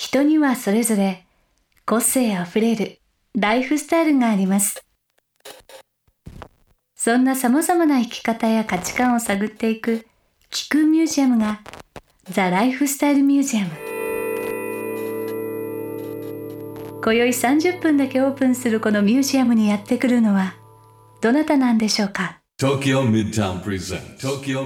人にはそれぞれ個性あふれるライフスタイルがあります。そんな様々な生き方や価値観を探っていく気空ミュージアムがザ・ライフスタイルミュージアム。今宵30分だけオープンするこのミュージアムにやってくるのはどなたなんでしょうか。 Tokyo Midtown presents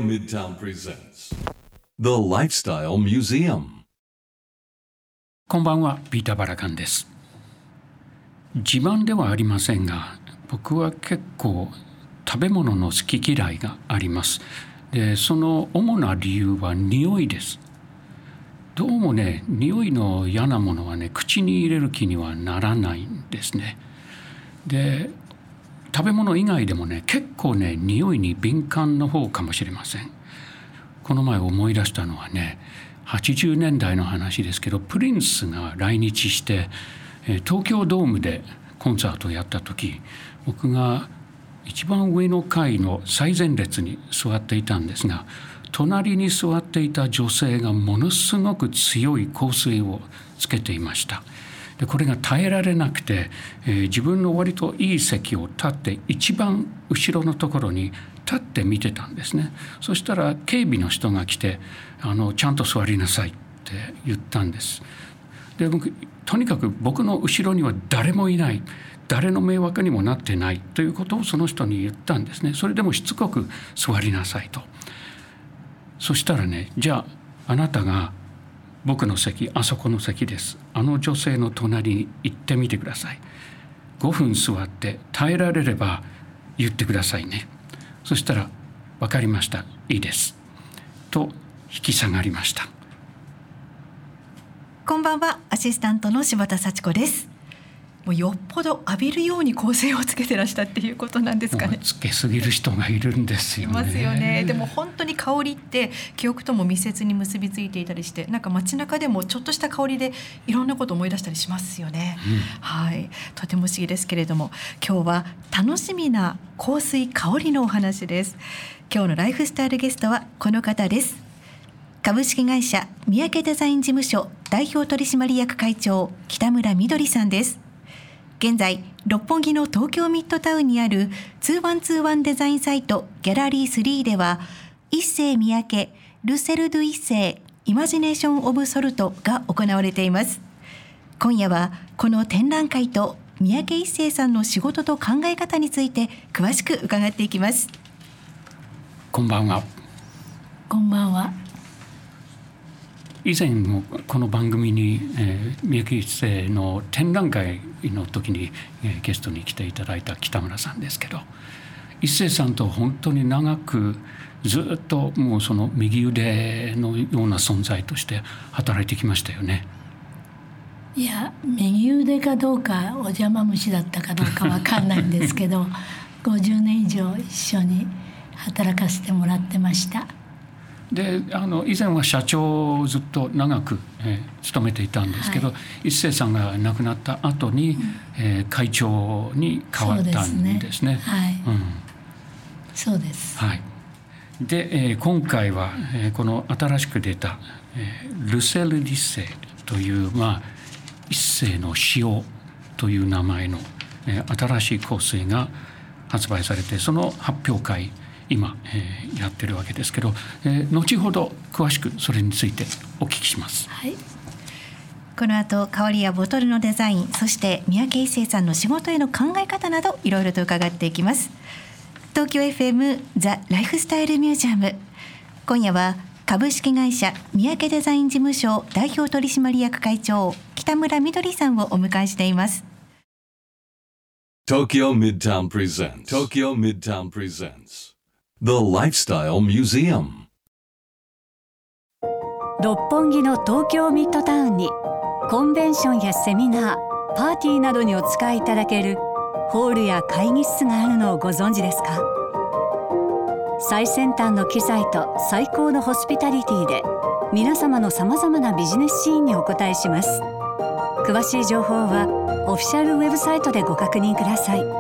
The Lifestyle Museum。 こんばんは、ピーター・バラカンです。自慢ではありませんが、僕は結構食べ物の好き嫌いがあります。で、その主な理由は匂いです。どうもね、匂いの嫌なものはね、口に入れる気にはならないんですね。で、食べ物以外でもね、結構ね、匂いに敏感の方かもしれません。この前思い出したのはね、80年代の話ですけど、プリンスが来日して東京ドームでコンサートをやった時、僕が一番上の階の最前列に座っていたんですが、隣に座っていた女性がものすごく強い香水をつけていました。で、これが耐えられなくて、自分の割といい席を立って一番後ろのところに立って見てたんですね。そしたら警備の人が来て、ちゃんと座りなさいって言ったんです。で、とにかく僕の後ろには誰もいない、誰の迷惑にもなってないということをその人に言ったんですね。それでもしつこく座りなさいと。そしたらね、じゃああなたが僕の席、あそこの席です、あの女性の隣に行ってみてください。5分座って耐えられれば言ってくださいね。そしたら分かりました、いいですと引き下がりました。 こんばんは、アシスタントの柴田幸子です。もうよっぽど浴びるように香水をつけてらしたっていうことなんですかね。 つけすぎる人がいるんですよね。 いますよね。でも本当に香りって記憶とも密接に結びついていたりして、なんか街中でもちょっとした香りでいろんなことを思い出したりしますよね、はい、とても不思議ですけれども、今日は楽しみな香水香りのお話です。今日のライフスタイルゲストはこの方です。株式会社三宅デザイン事務所代表取締役会長、北村みどりさんです。現在六本木の東京ミッドタウンにある2121デザインサイトギャラリー3では、一世三宅ルセル・ドゥ一世イマジネーション・オブ・ソルトが行われています。今夜はこの展覧会と三宅一生さんの仕事と考え方について詳しく伺っていきます。 こんばんは。 こんばんは。 以前もこの番組に、三宅一生の展覧会の時に、ゲストに来ていただいた北村さんですけど、一生さんと本当に長くずっともうその右腕のような存在として働いてきましたよね。 いや、右腕かどうかお邪魔虫だったかどうか分かんないんですけど50年以上一緒に働かせてもらってました。 で、以前は社長をずっと長く、務めていたんですけど、一生さんが亡くなった後に、会長に変わったんですね。 そうです。 はい。で、今回は、この新しく出た、ルセル・ディッセという、一世の塩という名前の、新しい香水が発売されて、その発表会今、やってるわけですけど、後ほど詳しくそれについてお聞きします。 はい、この後香りやボトルのデザイン、そして三宅一生さんの仕事への考え方などいろいろと伺っていきます。東京 FM ザ・ライフスタイルミュージアム、今夜は株式会社三宅デザイン事務所代表取締役会長、北村みどりさんをお迎えしています。 Tokyo Midtown presents The Lifestyle Museum。 六本木の東京ミッドタウンにコンベンションやセミナー、パーティーなどにお使いいただけるホールや会議室があるのをご存知ですか。最先端の機材と最高のホスピタリティで皆様のさまざまなビジネスシーンにお答えします。詳しい情報はオフィシャルウェブサイトでご確認ください。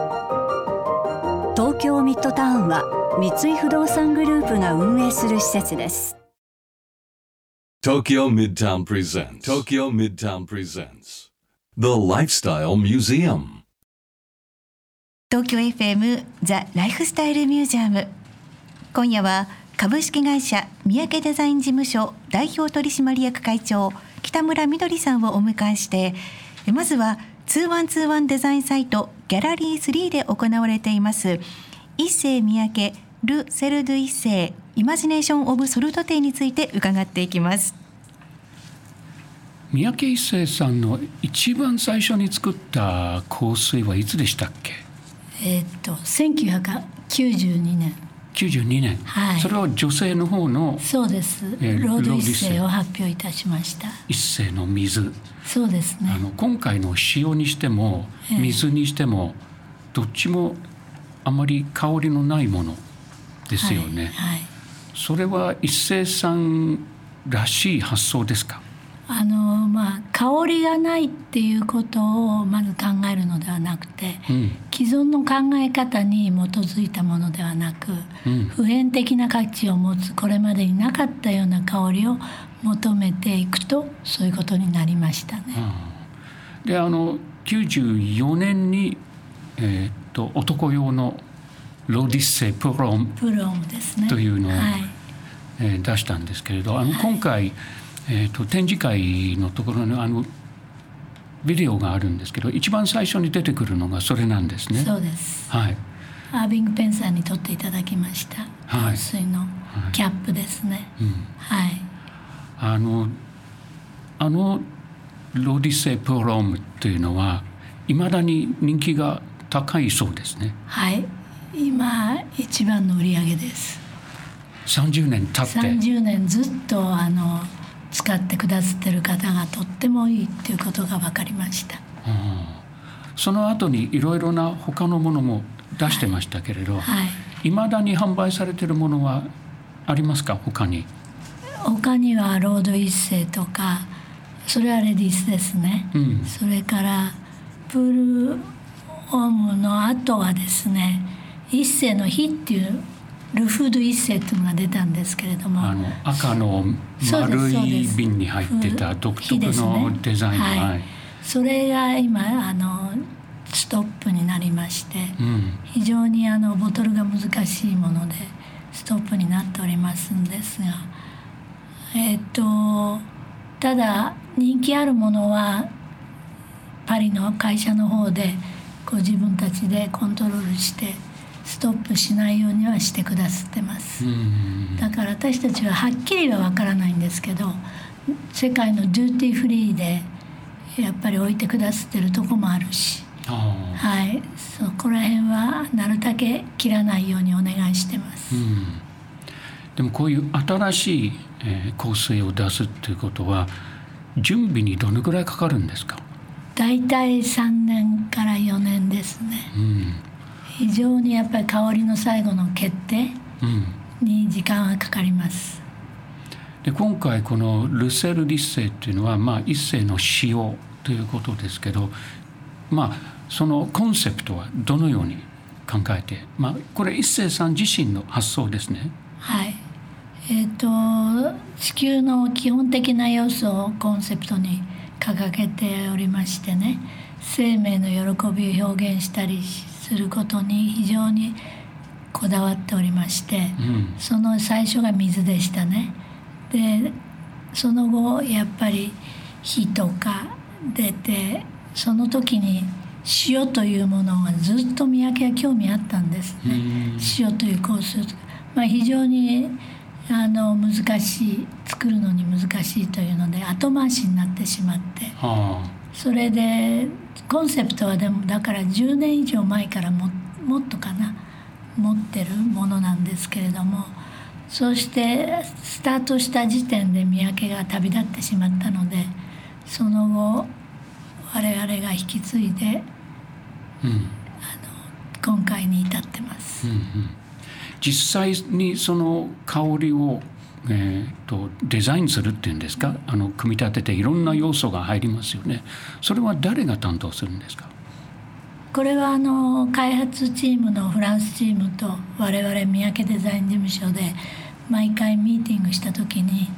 東京ミッドタウンは三井不動産グループが運営する施設です。 Tokyo Midtown presents The Lifestyle Museum. 東京 FM ザ・ライフスタイルミュージアム。今夜は株式会社三宅デザイン事務所代表取締役会長北村みどりさんをお迎えして、まずは2121デザインサイトギャラリー3で行われています一世三宅ル・セル・ドゥ・一世イマジネーション・オブ・ソルト展について伺っていきます。 三宅一生さんの一番最初に作った香水はいつでしたっけ ？1992年。 92年、はい、それは女性の方のそうです、ロード一世を発表いたしました。 一世の水。 そうですね。 今回の塩にしても水にしても、どっちもあまり香りのないものですよね、はいはい、それは一世さんらしい発想ですか？ 香りがないっていうことをまず考えるのではなくて、既存の考え方に基づいたものではなく、普遍的な価値を持つこれまでになかったような香りを求めていくと、そういうことになりましたね。 で94年に、男用のロディッセプロームですね、 というのを、 はい出したんですけれど、今回展示会のところにビデオがあるんですけど、一番最初に出てくるのがそれなんですね。 そうです、 はい、 アービング・ペンサーに撮っていただきました香水のキャップですね、はい、 ロディセプロームというのはいまだに人気が高いそうですね。 はい、今一番の売り上げです。 30年経って 30年ずっと使ってくださってる方がとってもいいっていうことが分かりました。 その後にいろいろな他のものも出してましたけれど、未だに販売されているものはありますか？他にはロード一世とか、それはレディースですね、それからプールオムの後はですね、一世の火っていうルフード一世っていうのが出たんですけれども、 赤の丸い瓶に入ってた独特のデザイン、はい、 それが今ストップになりまして、非常にボトルが難しいものでストップになっておりますんですが、ただ人気あるものはパリの会社の方で自分たちでコントロールしてストップしないようにはしてくださってます。だから私たちははっきりは分からないんですけど、世界のデューティーフリーでやっぱり置いてくださってるとこもあるし、はい、そこら辺はなるだけ切らないようにお願いしてます。 でもこういう新しい香水を出すっていうことは準備にどのくらいかかるんですか？ だいたい3年から4年ですね。非常にやっぱり香りの最後の決定に時間はかかります。 で今回このルセル・ディッセイっていうのは、一世の塩ということですけど、そのコンセプトはどのように考えて、これ一世さん自身の発想ですね。 はい、地球の基本的な要素をコンセプトに掲げておりましてね、生命の喜びを表現したりすることに非常にこだわっておりまして、その最初が水でしたね。でその後やっぱり火とか出て、その時に塩というものがずっと三宅は興味あったんですね。塩という香水、非常に難しい、作るのに難しいというので後回しになってしまって、それでコンセプトはでもだから10年以上前からもっとかな持ってるものなんですけれども、そうしてスタートした時点で三宅が旅立ってしまったので、その後我々が引き継いで、今回に至ってます。 実際にその香りを、デザインするっていうんですか、組み立てていろんな要素が入りますよね。それは誰が担当するんですか？ これは開発チームのフランスチームと我々三宅デザイン事務所で毎回ミーティングした時に、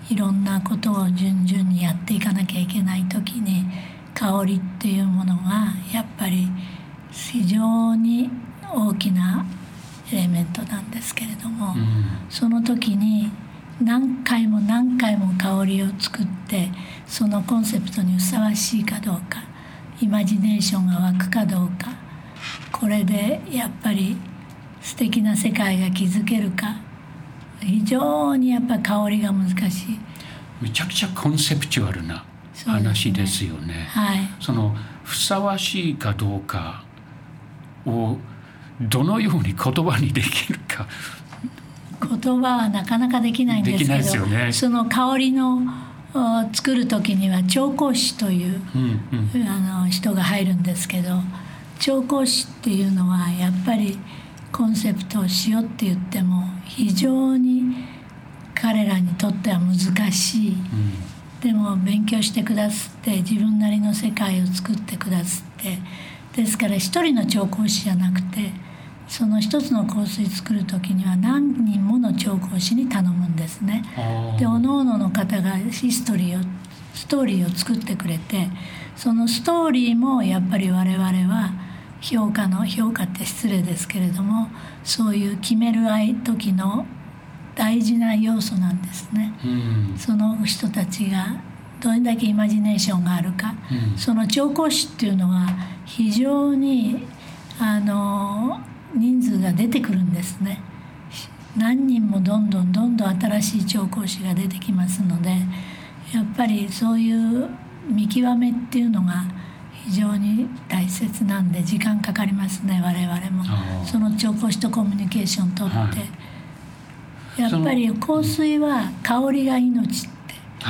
いろんなことを順々にやっていかなきゃいけない時に香りっていうものがやっぱり非常に大きなエレメントなんですけれども、その時に何回も何回も香りを作ってそのコンセプトにふさわしいかどうか、イマジネーションが湧くかどうか、これでやっぱり素敵な世界が築けるか、非常にやっぱ香りが難しい。 めちゃくちゃコンセプチュアルな話ですよね。 はい、 そのふさわしいかどうかをどのように言葉にできるか。 言葉はなかなかできないんですけど、 できないですよね。 その香りの作る時には調香師という、人が入るんですけど、調香師っていうのはやっぱりコンセプトをしようって言っても非常に彼らにとっては難しい、でも勉強してくださって自分なりの世界を作ってくださって、ですから一人の調香師じゃなくてその一つの香水作る時には何人もの調香師に頼むんですね。で各々の方がストーリーを作ってくれて、そのストーリーもやっぱり我々は評価って失礼ですけれども、そういう決める時の大事な要素なんですね。その人たちがどれだけイマジネーションがあるか、その調香師っていうのは非常に人数が出てくるんですね。何人もどんどん新しい調香師が出てきますので、やっぱりそういう見極めっていうのが非常に大切なんで時間かかりますね。我々もその調香師とコミュニケーション取って、やっぱり香水は香りが命って、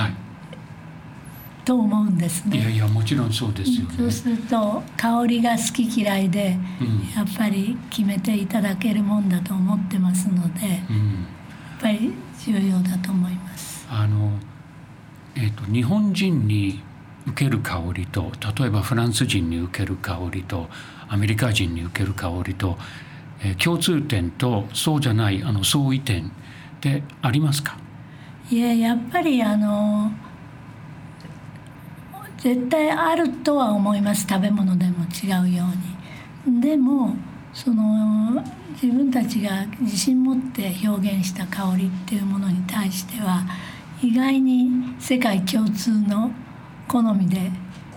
と思うんですね。 いやもちろんそうですよね。 そうすると香りが好き嫌いで、やっぱり決めていただけるもんだと思ってますので、やっぱり重要だと思います。 日本人に受ける香りと、例えばフランス人に受ける香りとアメリカ人に受ける香りと、共通点とそうじゃない相違点ってありますか？ やっぱり絶対あるとは思います。食べ物でも違うように。でもその自分たちが自信持って表現した香りっていうものに対しては意外に世界共通の好みで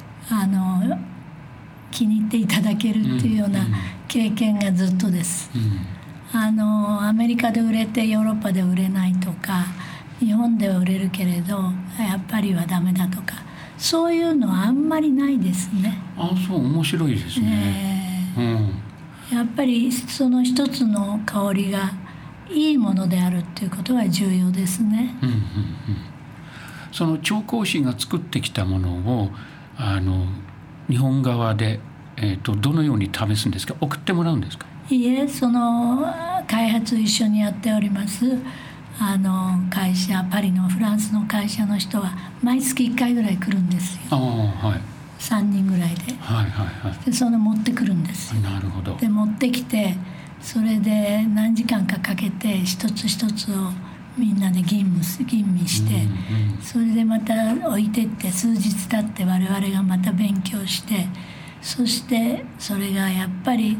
気に入っていただけるっていうような経験がずっとです。アメリカで売れてヨーロッパで売れないとか、日本では売れるけれどやっぱりはダメだとか、そういうのはあんまりないですね。 そう、面白いですね。 やっぱりその一つの香りがいいものであるっていうことが重要ですね。 その調香師が作ってきたものを日本側で、どのように試すんですか？送ってもらうんですか？ いえ、その開発一緒にやっております会社、パリのフランスの会社の人は毎月1回ぐらい来るんですよ。3人ぐらいで、でその持ってくるんですよ。 なるほど。 で持ってきて、それで何時間かかけて一つ一つをみんなで吟味して、それでまた置いてって数日経って我々がまた勉強して、そしてそれがやっぱり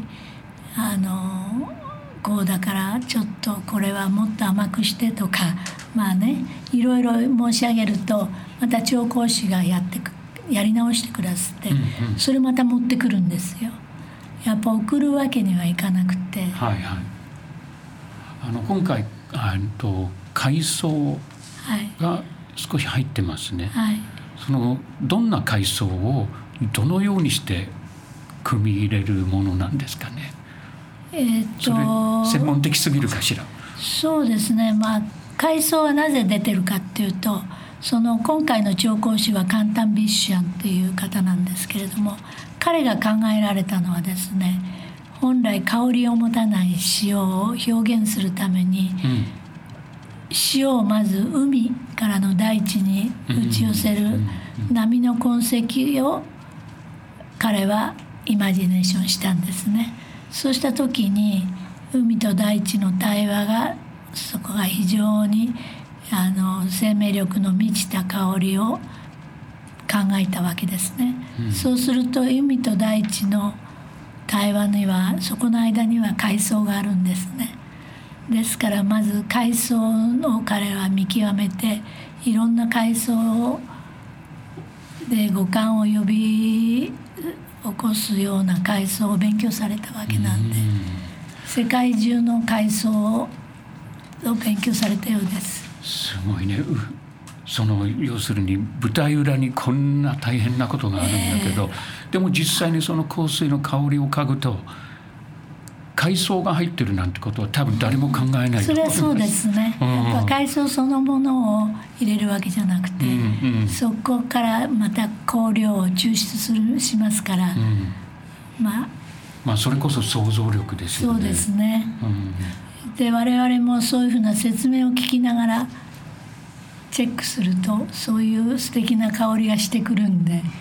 こうだからちょっとこれはもっと甘くしてとか、いろいろ申し上げるとまた調香師がやり直してくださって、それまた持ってくるんですよ。やっぱ送るわけにはいかなくて、 今回海藻が少し入ってますね。そのどんな海藻をどのようにして組み入れるものなんですかね？それ専門的すぎるかしら？ そうですね、海藻はなぜ出てるかっていうと、その今回の調香師はカンタン・ビッシュアンっていう方なんですけれども、彼が考えられたのはですね、本来香りを持たない塩を表現するために、塩をまず海からの大地に打ち寄せる波の痕跡を彼はイマジネーションしたんですね。そうした時に海と大地の対話が、そこが非常に生命力の満ちた香りを考えたわけですね、そうすると海と大地の対話にはそこの間には海藻があるんですね。ですからまず海藻を彼は見極めて、いろんな海藻で五感を呼び起こすような海藻を勉強されたわけなんで、世界中の海藻を勉強されたようです。 すごいね。要するに舞台裏にこんな大変なことがあるんだけど、でも実際にその香水の香りを嗅ぐと海藻が入ってるなんてことは多分誰も考えないと思います。 それはそうですね、やっぱ海藻そのものを入れるわけじゃなくて、そこからまた香料を抽出しますから、まあそれこそ想像力ですよね。 そうですね、で我々もそういうふうな説明を聞きながらチェックするとそういう素敵な香りがしてくるんで、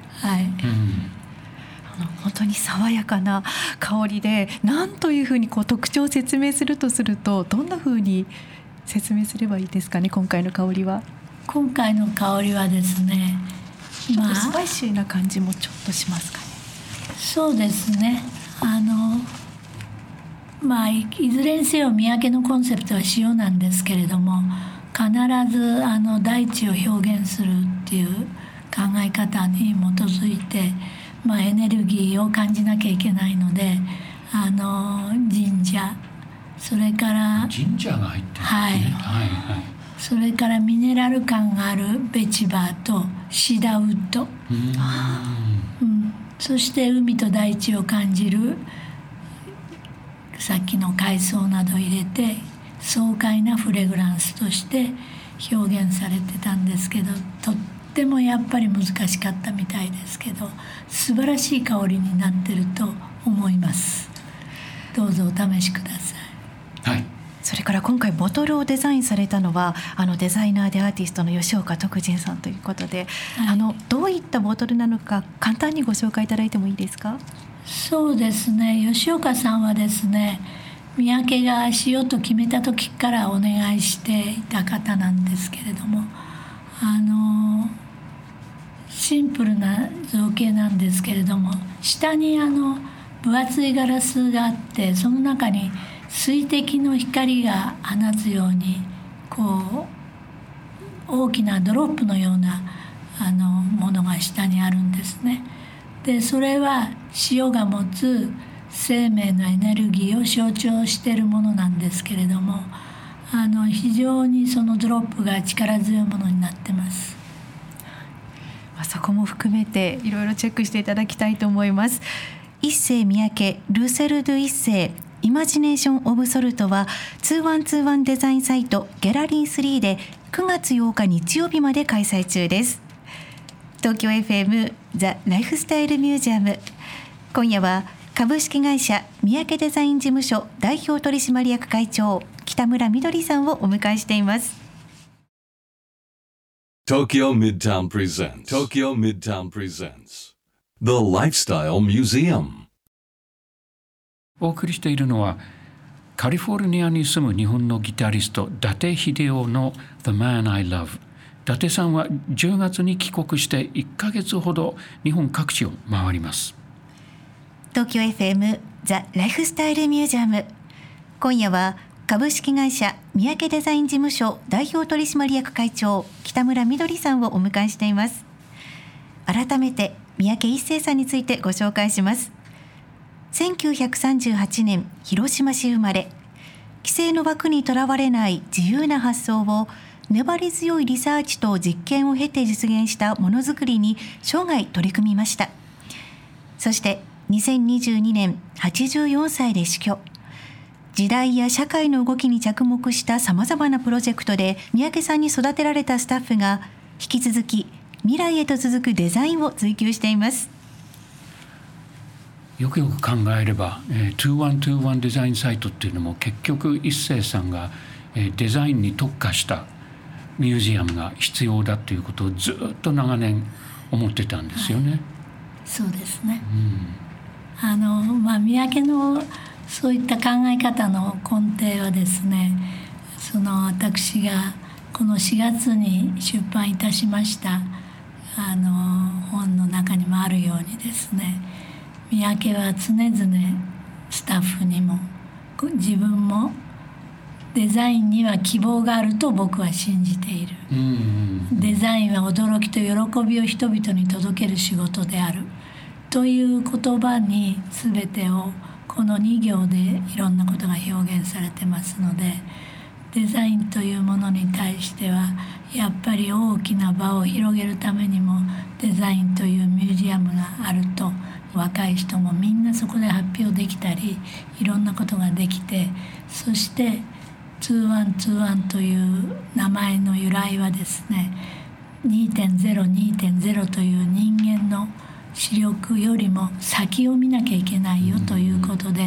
本当に爽やかな香りで、何というふうに特徴を説明するとするとどんなふうに説明すればいいですかね。今回の香りはですね、 ちょっとスパイシーな感じもちょっとしますかね。 そうですね、いずれにせよ三宅のコンセプトは塩なんですけれども、必ず大地を表現するっていう考え方に基づいて、エネルギーを感じなきゃいけないので、神社、それから神社が入ってるんですね。 それからミネラル感があるベチバーとシダウッド、そして海と大地を感じるさっきの海藻などを入れて爽快なフレグランスとして表現されてたんですけど、とってもやっぱり難しかったみたいですけど、素晴らしい香りになってると思います。どうぞお試しください。 それから今回ボトルをデザインされたのはデザイナーでアーティストの吉岡徳仁さんということで、どういったボトルなのか簡単にご紹介いただいてもいいですか。 そうですね、吉岡さんはですね、三宅がしようと決めた時からお願いしていた方なんですけれども、シンプルな造形なんですけれども、下に分厚いガラスがあって、その中に水滴の光が放つように大きなドロップのようなものが下にあるんですね。でそれは塩が持つ生命のエネルギーを象徴しているものなんですけれども、非常にそのドロップが力強いものになってます。 そこも含めていろいろチェックしていただきたいと思います。一世三宅ルセルドゥ一世イマジネーションオブソルトは2121デザインサイトギャラリー3で9月8日日曜日まで開催中です。東京 FM ザ・ライフスタイルミュージアム、今夜は株式会社三宅デザイン事務所代表取締役会長北村みどりさんをお迎えしています。 Tokyo Midtown presents The Lifestyle Museum。 お送りしているのはカリフォルニアに住む日本のギタリスト伊達秀夫の The Man I Love。 伊達さんは10月に帰国して1ヶ月ほど日本各地を回ります。 東京 FM ザ・ライフスタイルミュージアム、今夜は株式会社三宅デザイン事務所代表取締役会長北村みどりさんをお迎えしています。改めて三宅一生さんについてご紹介します。1938年広島市生まれ、規制の枠にとらわれない自由な発想を粘り強いリサーチと実験を経て実現したものづくりに生涯取り組みました。そして2022年84歳で死去。時代や社会の動きに着目したさまざまなプロジェクトで三宅さんに育てられたスタッフが引き続き未来へと続くデザインを追求しています。 よくよく考えれば、2121デザインサイトっていうのも結局一生さんが、デザインに特化したミュージアムが必要だということをずっと長年思ってたんですよね。 そうですね、三宅のそういった考え方の根底はですね、その私がこの4月に出版いたしました本の中にもあるようにですね、三宅は常々スタッフにも自分もデザインには希望があると僕は信じている。デザインは驚きと喜びを人々に届ける仕事であるという言葉に全てをこの2行でいろんなことが表現されてますので、デザインというものに対してはやっぱり大きな場を広げるためにもデザインというミュージアムがあると、若い人もみんなそこで発表できたりいろんなことができて、そして2121という名前の由来はですね、 2.0 という人間の視力よりも先を見なきゃいけないよということで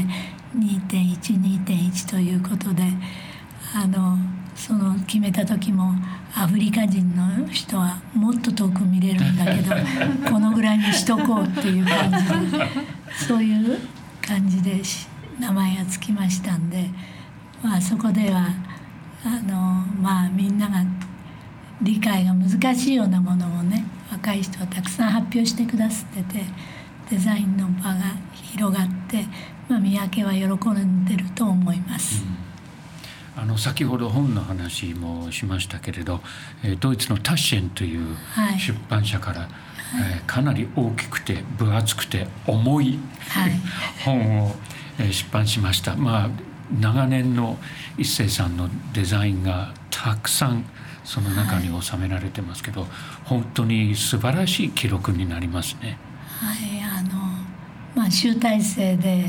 2.1 ということでその決めた時もアフリカ人の人はもっと遠く見れるんだけどこのぐらいにしとこうっていう感じでそういう感じで名前がつきましたんで、そこではみんなが理解が難しいようなものをね、若い人はたくさん発表してくださってて、デザインの場が広がって、三宅は喜んでると思います。 先ほど本の話もしましたけれど、ドイツのタッシェンという出版社から、かなり大きくて分厚くて重い、本を出版しました。長年の一生さんのデザインがたくさんその中に収められてますけど、本当に素晴らしい記録になりますね。 集大成で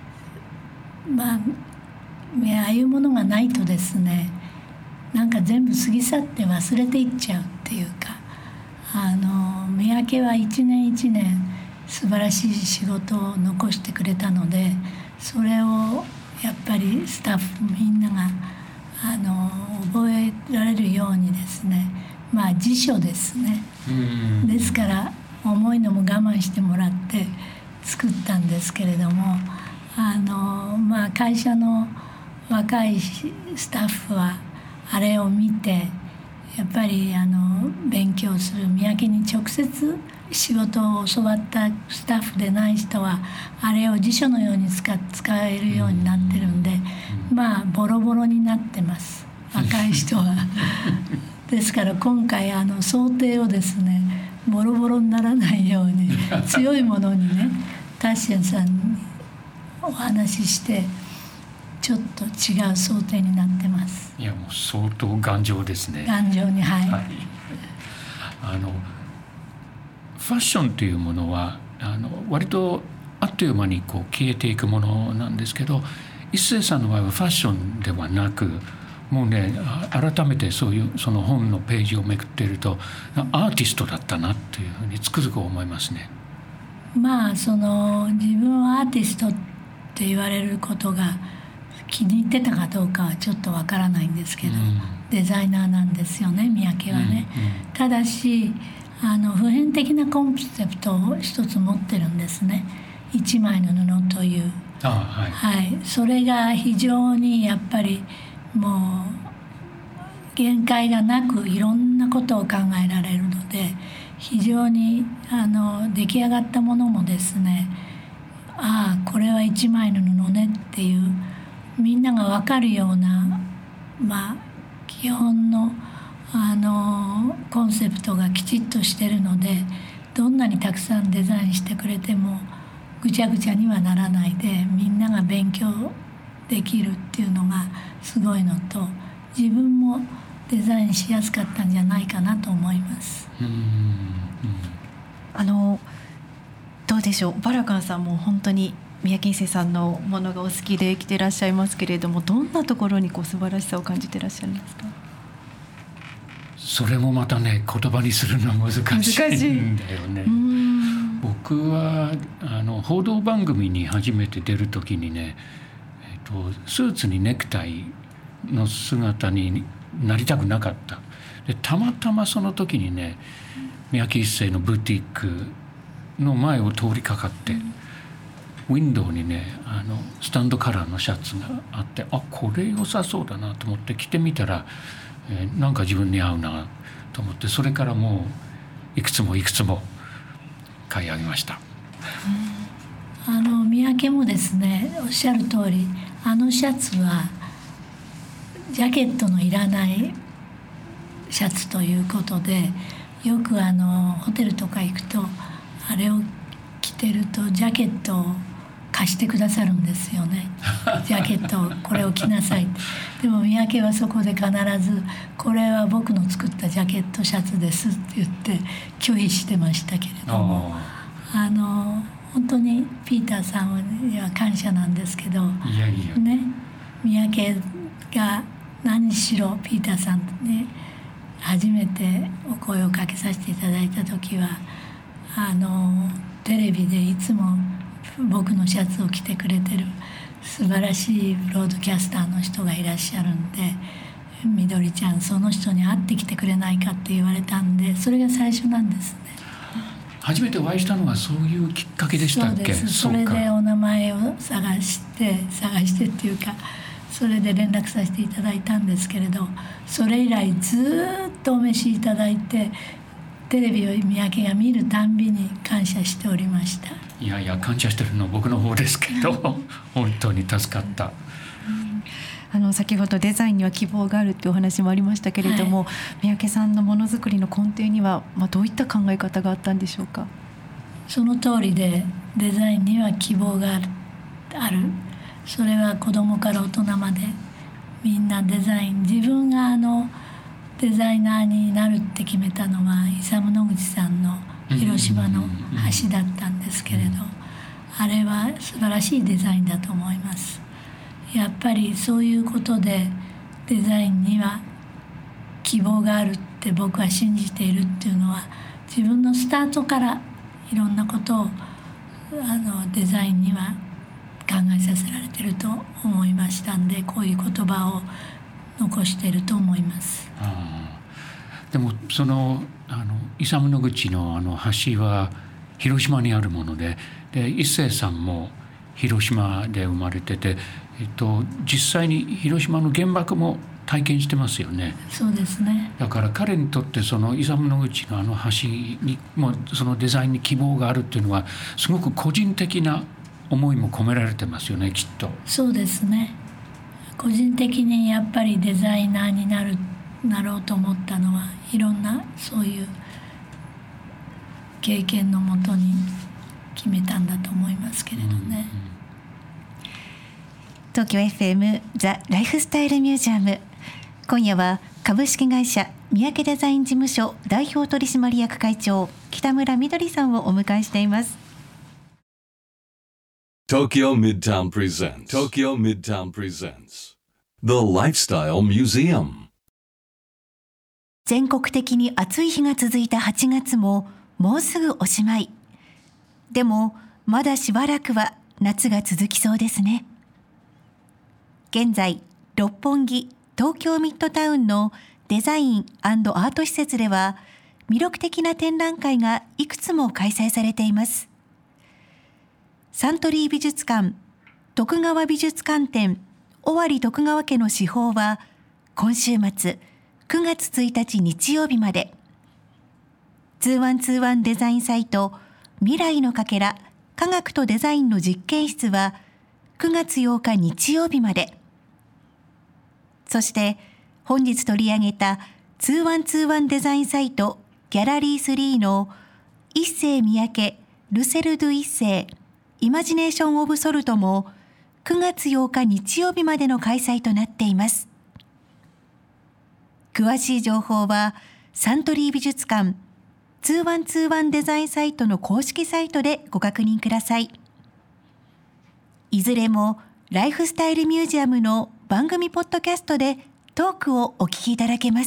ああいうものがないとですね、なんか全部過ぎ去って忘れていっちゃうっていうか、三宅は一年一年素晴らしい仕事を残してくれたので、それをやっぱりスタッフみんなが覚えられるようにですね、辞書ですね。ですから重いのも我慢してもらって作ったんですけれども、会社の若いスタッフはあれを見てやっぱり勉強する、三宅に直接仕事を教わったスタッフでない人はあれを辞書のように使えるようになってるんで、ボロボロになってます、若い人はですから今回想定をですね、ボロボロにならないように強いものにね、タッシェンさんにお話ししてちょっと違う想定になってます。 いやもう相当頑丈ですね。 頑丈に、はい。 ファッションというものは割とあっという間に消えていくものなんですけど、一生さんの場合はファッションではなく、もうね改めてその本のページをめくっているとアーティストだったなというふうにつくづく思いますね。 自分はアーティストって言われることが気に入ってたかどうかはちょっとわからないんですけど、デザイナーなんですよね、三宅はね。ただし普遍的なコンセプトを一つ持ってるんですね。一枚の布という、それが非常にやっぱりもう限界がなくいろんなことを考えられるので、非常に出来上がったものもですね、これは一枚の布ねっていうみんなが分かるような基本のコンセプトがきちっとしてるので、どんなにたくさんデザインしてくれてもぐちゃぐちゃにはならないで、みんなが勉強できるっていうのがすごいのと、自分もデザインしやすかったんじゃないかなと思います。 どうでしょう、バラカンさんも本当に三宅一生さんのものがお好きで生きてらっしゃいますけれども、どんなところに素晴らしさを感じてらっしゃるんですか？ それもまたね言葉にするのは難しいんだよね。僕は報道番組に初めて出る時にね、スーツにネクタイの姿になりたくなかった。でたまたまその時にね、三宅一生のブティックの前を通りかかって、ウィンドウにねスタンドカラーのシャツがあって、これ良さそうだなと思って着てみたら、 なんか自分に合うなと思って、それからもういくつも買い上げました。 三宅もですね、おっしゃる通りシャツはジャケットのいらないシャツということで、よくホテルとか行くとあれを着てるとジャケットを貸してくださるんですよね。ジャケットこれを着なさいって。でも三宅はそこで必ずこれは僕の作ったジャケットシャツですって言って拒否してましたけれども、本当にピーターさんには感謝なんですけど、ね、三宅が何しろピーターさんに初めてお声をかけさせていただいた時はテレビでいつも僕のシャツを着てくれてる素晴らしいブロードキャスターの人がいらっしゃるんで、みどりちゃんその人に会ってきてくれないかって言われたんで、それが最初なんですね。 初めてお会いしたのはそういうきっかけでしたっけ？ そうです。それでお名前を探してっていうか、それで連絡させていただいたんですけれど、それ以来ずっとお召しいただいて、テレビを三宅が見るたんびに感謝しておりました。 いや感謝してるのは僕の方ですけど本当に助かった。 先ほどデザインには希望があるっていうお話もありましたけれども、三宅さんのものづくりの根底には、どういった考え方があったんでしょうか？ その通りで、デザインには希望がある。それは子供から大人までみんなデザイン、自分がデザイナーになるって決めたのはイサム・ノグチさんの広島の橋だったんですけれど、あれは素晴らしいデザインだと思います。やっぱりそういうことでデザインには希望があるって僕は信じているっていうのは、自分のスタートからいろんなことをデザインには考えさせられてると思いましたんで、こういう言葉を残していると思います。 でもイサム・ノグチの橋は広島にあるもので、一生さんも広島で生まれてて、実際に広島の原爆も体験してますよね。 そうですね。 だから彼にとってイサム・ノグチの橋にもそのデザインに希望があるっていうのはすごく個人的な思いも込められてますよね、きっと。 そうですね。個人的にやっぱりデザイナーになろうと思ったのは、いろんなそういう経験のもとに決めたんだと思いますけれどね。 東京 FM ザ・ライフスタイルミュージアム、今夜は株式会社三宅デザイン事務所代表取締役会長北村みどりさんをお迎えしています。 Tokyo Midtown presents The Lifestyle Museum。 全国的に暑い日が続いた8月ももうすぐおしまい。でもまだしばらくは夏が続きそうですね。現在六本木東京ミッドタウンのデザイン&アート施設では魅力的な展覧会がいくつも開催されています。サントリー美術館、徳川美術館展、尾張徳川家の至宝は今週末9月1日日曜日まで。2121デザインサイト未来のかけら科学とデザインの実験室は9月8日日曜日まで。そして本日取り上げた2121デザインサイトギャラリー3の一世三宅ルセル・ドゥ一世イマジネーション・オブ・ソルトも9月8日日曜日までの開催となっています。詳しい情報はサントリー美術館2121デザインサイトの公式サイトでご確認ください。いずれもライフスタイルミュージアムの番組ポッドキャストでトークをお聞きいただけます。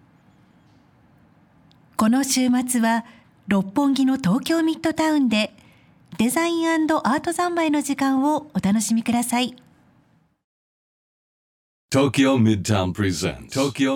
この週末は六本木の東京ミッドタウンでデザイン&アート三昧の時間をお楽しみください。 Tokyo Midtown presents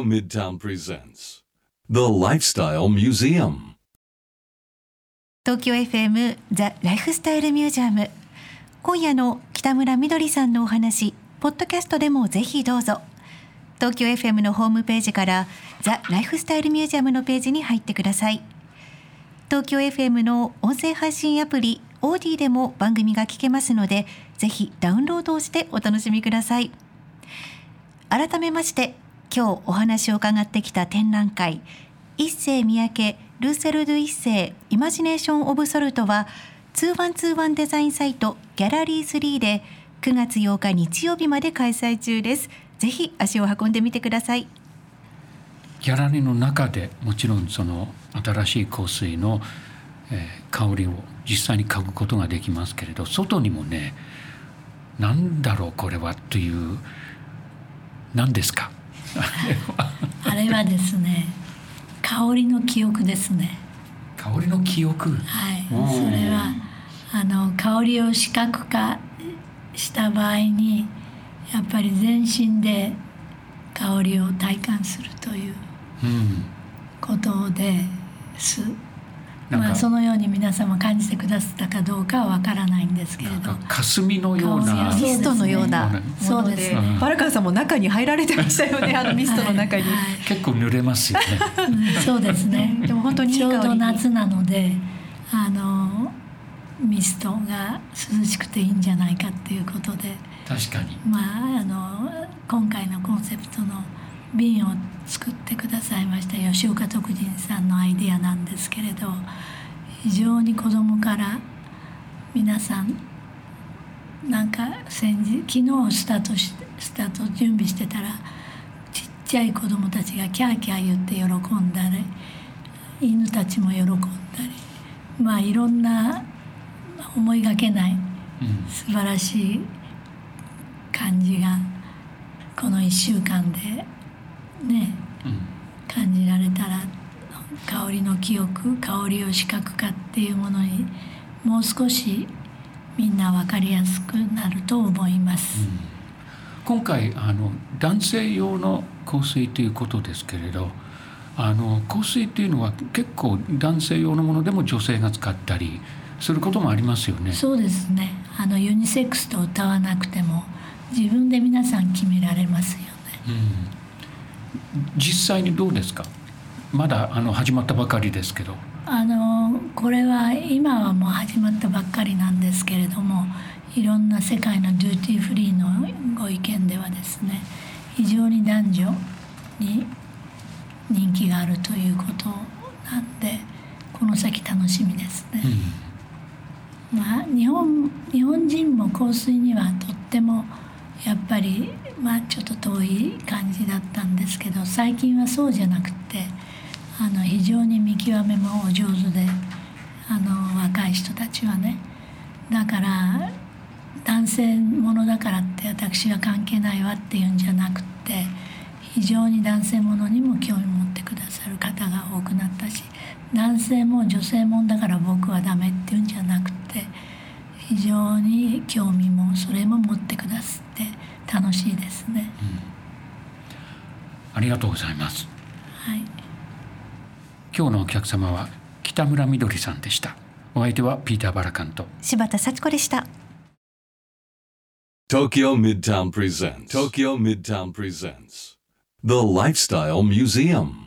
The Lifestyle Museum。 東京 FM ザ・ライフスタイルミュージアム、今夜の北村みどりさんのお話、ポッドキャストでもぜひどうぞ。 東京 FM のホームページからザ・ライフスタイルミュージアムのページに入ってください。東京 FM の音声配信アプリオーディでも番組が聞けますので、ぜひダウンロードをしてお楽しみください。改めまして、今日お話を伺ってきた展覧会、一世三宅ルーセル・ドゥ一世イマジネーション・オブ・ソルトは2121デザインサイトギャラリー3で9月8日日曜日まで開催中です。ぜひ足を運んでみてください。 ギャラリーの中でもちろんその新しい香水の、香りを実際に嗅ぐことができますけれど、外にもね、なんだろうこれはという、何ですかあれはですね、香りの記憶ですね。 香りの記憶。 はい、それは香りを視覚化した場合にやっぱり全身で香りを体感するということです。そのように皆様感じてくださったかどうかはわからないんですけれど、 霞のようなミストのようなもので、バルカンさんも中に入られてましたよね。ミストの中に、 結構濡れますよね。 そうですね。 でも本当にいい香りに、 ちょうど夏なのでミストが涼しくていいんじゃないかっていうことで、 確かに、 今回のコンセプトの瓶を作ってくださいました吉岡徳仁さんのアイデアなんですけれど、非常に子どもから皆さん昨日スタート準備してたら、ちっちゃい子どもたちがキャーキャー言って喜んだり、犬たちも喜んだり、いろんな思いがけない素晴らしい感じがこの1週間でね、感じられたら、香りの記憶、香りを視覚化っていうものにもう少しみんな分かりやすくなると思います。 今回男性用の香水ということですけれど、香水っていうのは結構男性用のものでも女性が使ったりすることもありますよね。 そうですね。ユニセックスと歌わなくても自分で皆さん決められますよね。 実際にどうですか。まだ始まったばかりですけど、 これは今はもう始まったばっかりなんですけれども、いろんな世界のデューティーフリーのご意見ではですね、非常に男女に人気があるということなんで、この先楽しみですね。日本人も香水にはとってもやっぱりちょっと遠い感じだったんですけど、最近はそうじゃなくて非常に見極めもお上手で、若い人たちはね、だから男性ものだからって私は関係ないわっていうんじゃなくて、非常に男性ものにも興味持ってくださる方が多くなったし、男性も女性もんだから僕はダメっていうんじゃなくて、非常に興味もそれも持ってくださって楽しいですね。 ありがとうございます。 はい。 今日のお客様は北村みどりさんでした。お相手はピーター・バラカンと柴田幸子でした。 Tokyo Midtown presents The Lifestyle Museum.